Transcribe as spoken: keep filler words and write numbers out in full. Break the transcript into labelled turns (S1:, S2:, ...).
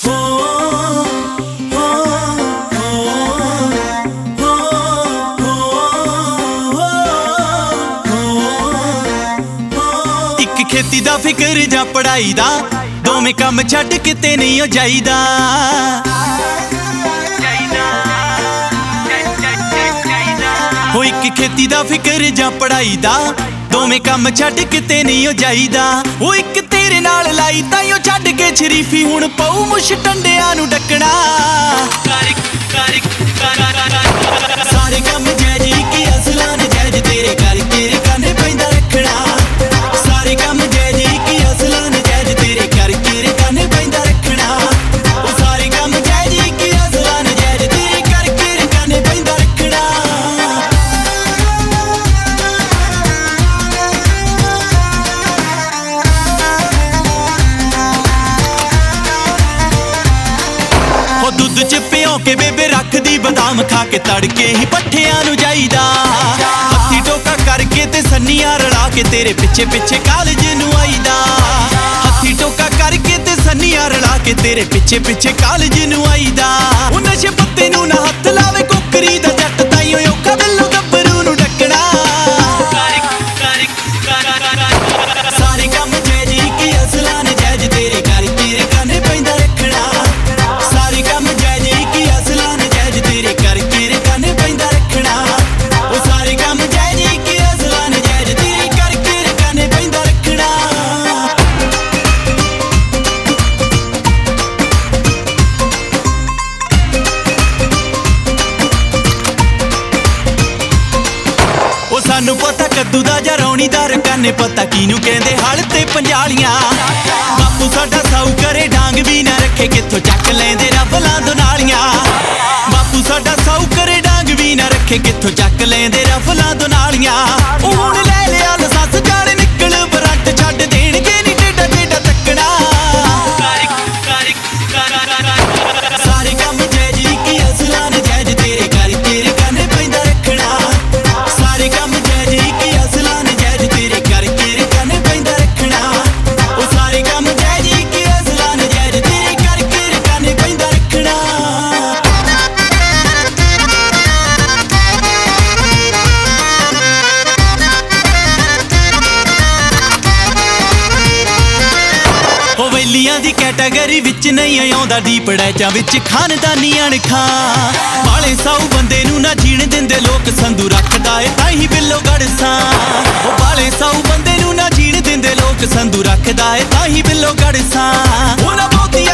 S1: ਇੱਕ ਖੇਤੀ ਦਾ ਫਿਕਰ ਜਾਂ ਪੜਾਈ ਦਾ, ਦੋਵੇਂ ਕੰਮ ਛੱਡ ਕਿਤੇ ਨਹੀਂ ਹੋ ਜਾਈਦਾ। ਹੋ ਇੱਕ ਖੇਤੀ ਦਾ ਫਿਕਰ ਜਾਂ ਪੜਾਈ ਦਾ, ਦੋਵੇਂ ਕੰਮ ਛੱਡ ਕਿਤੇ ਨਹੀਂ ਹੋ ਜਾਈਦਾ। ਉਹ ਇੱਕ ਤੇਰੇ ਨਾਲ ਲਾਈ ਤਾਈਓ ਛੱਡ ਕੇ ਸ਼ਰੀਫੀ, ਹੁਣ ਪਊ ਮੁਸ਼ ਟੰਡਿਆਂ ਨੂੰ ਡੱਕਣਾ। ਸਾਰੇ ਕੰਮ ਜੈ ਜੀ ਕੀ ਅਸਲਾਂ ਨਜਾਇਜ਼, ਤੇਰੇ ਕਰਕੇ ਰਕਾਨੇ ਪੈਂਦਾ ਰੱਖਣਾ। ਸਾਰੇ ਕੰਮ ਜੈ ਜੀ ਕੀ ਅਸਲਾਂ ਨਜਾਇਜ਼, ਤੇਰੇ ਕਰਕੇ ਰਕਾਨੇ ਪੈਂਦਾ ਰੱਖਣਾ। ਉਹ ਸਾਰੇ ਕੰਮ ਜੈ ਜੀ ਕੀ ਅਸਲਾਂ ਨਜਾਇਜ਼, ਤੇਰੇ ਕਰਕੇ ਰਕਾਨੇ ਪੈਂਦਾ ਰੱਖਣਾ। ਉਹ ਦੁੱਧ ਚ ਪਿਓ ਕੇ ਬੇਬੇ ਰੱਖਦੀ ਬਦਾਮ, ਖਾ ਕੇ ਤੜਕੇ ਹੀ ਪੱਠਿਆਂ ਨੂੰ ਜਾਈਦਾ। ਹੱਥੀ ਟੋਕਾ ਕਰਕੇ ਤੇ ਸੰਨੀਆਂ ਰਲਾ ਕੇ, ਤੇਰੇ ਪਿੱਛੇ ਪਿੱਛੇ ਕਾਲਜ ਨੂੰ ਆਈਦਾ। ਹੱਥੀ ਟੋਕਾ ਕਰਕੇ ਤੇ ਸੰਨੀਆਂ ਰਲਾ ਕੇ, ਤੇਰੇ ਪਿੱਛੇ ਪਿੱਛੇ ਕਾਲਜ ਨੂੰ ਆਈਦਾ। ਉਹ ਨਸ਼ੇ ਪੱਤੇ ਨੂੰ ਨਾ ਹੱਥ ਲਾਵੇ ਕੋਕਰੀ ਦਾ ਜੱਟ, ਤਾਈਓ ਔਖਾ ਬਿੱਲੋ ਗੱਭਰੂ ਨੂੰ ਡੱਕਣਾ। ਸਾਰੇ ਕੰਮ ਜੈ ਜੀ ਕੀ ਅਸਲਾਂ ਨਜਾਇਜ਼, ਤੇਰੇ ਕਰਕੇ ਰਕਾਨੇ ਪੈਂਦਾ ਰੱਖਣਾ। ਸਾਰੇ ਕੰਮ ਜੈ ਜੀ ਕੀ ਅਸਲਾਂ ਨਜਾਇਜ਼, ਤੇਰੇ ਕਰਕੇ ਰਕਾਨੇ ਪੈਂਦਾ ਰੱਖਣਾ। ਉਹ ਸਾਰੇ ਕੰਮ ਜੈ ਜੀ ਕੀ ਅਸਲਾਂ ਨਜਾਇਜ਼, ਤੇਰੇ ਕਰਕੇ ਰਕਾਨੇ ਪੈਂਦਾ ਰੱਖਣਾ। ਉਹ ਸਾਨੂੰ ਪਤਾ ਕੱਦੂ ਦਾ ਜਾਂ ਰੌਣੀ ਦਾ, ਰਕਾਨੇ ਪਤਾ ਕਿਹਨੂੰ ਕਹਿੰਦੇ ਹਲ ਤੇ ਪੰਜਾਲੀਆਂ। ਬਾਪੂ ਸਾਡਾ ਸਾਊ ਕਰੇ ਡਾਂਗ ਵੀ ਨਾ ਰੱਖੇ, ਕਿੱਥੋਂ ਚੱਕ ਲੈਂਦੇ ਰਫਲਾਂ ਤੋਂ ਨਾਲੀਆਂ। ਬਾਪੂ ਸਾਡਾ ਸਾਊ ਕਰੇ ਡਾਂਗ ਵੀ ਨਾ ਰੱਖੇ, ਕਿੱਥੋਂ ਚੱਕ ਲੈਂਦੇ ਰਫਲਾਂ ਤੋਂ ਨਾਲੀਆਂ। ਉਹ ਹੁਣ ਲੈ ਲਿਆ ਲਸੱਸ ਜਾਣੇ ਨਿਕਲ ਬਰੰਟ, ਛੱਡ ਦੇਣਗੇ ਨੀ ਟੇਡਾ ਟੇਡਾ ਤੱਕਣਾ। ਸਾਰੇ ਕੰਮ ਜੈ ਜੀ ਕੀ ਅਸਲਾਂ ਨਜਾਇਜ਼, ਤੇਰੇ ਕਰਕੇ ਰਕਾਨੇ ਪੈਂਦਾ ਰੱਖਣਾ। ਸਾਰੇ ਕੰਮ ਜੈ ਜੀ ਕੀ ਅਸਲਾਂ ਨਜਾਇਜ਼, ਤੇਰੇ ਕਰਕੇ ਰਕਾਨੇ ਪੈਂਦਾ ਰੱਖਣਾ। ਉਹ ਸਾਰੇ ਕੰਮ ਜੈ ਜੀ ਕੀ ਅਸਲਾਂ ਨਜਾਇਜ਼, ਤੇਰੇ ਕਰਕੇ ਰਕਾਨੇ ਪੈਂਦਾ ਰੱਖਣਾ। ਉਹ ਵੈਲੀਆਂ ਦੀ ਕੈਟਾਗਰੀ ਵਿੱਚ ਨਹੀਂ ਆਉਂਦਾ, ਡੀਪ ਡੈਚਾਂ ਵਿੱਚ ਖਾਨਦਾਨੀ ਅਣਖਾਂ ਵਾਲੇ ਸਾਊ ਬੰਦੇ ਨੂੰ ਨਾ ਜੀਣ ਦਿੰਦੇ ਲੋਕ, ਸੰਧੂ ਰੱਖਦਾ ਏ ਤਾਹੀਂ ਬਿੱਲੋ ਗੜਸਾਂ। ਉਹ ਵਾਲੇ ਸਾਊ ਬੰਦੇ ਨੂੰ ਨਾ ਜੀਣ ਦਿੰਦੇ ਲੋਕ, ਸੰਧੂ ਰੱਖਦਾ ਏ ਤਾਹੀਂ ਬਿੱਲੋ ਗੜਸਾਂ। ਉਹਨਾਂ ਬਹੁਤੀ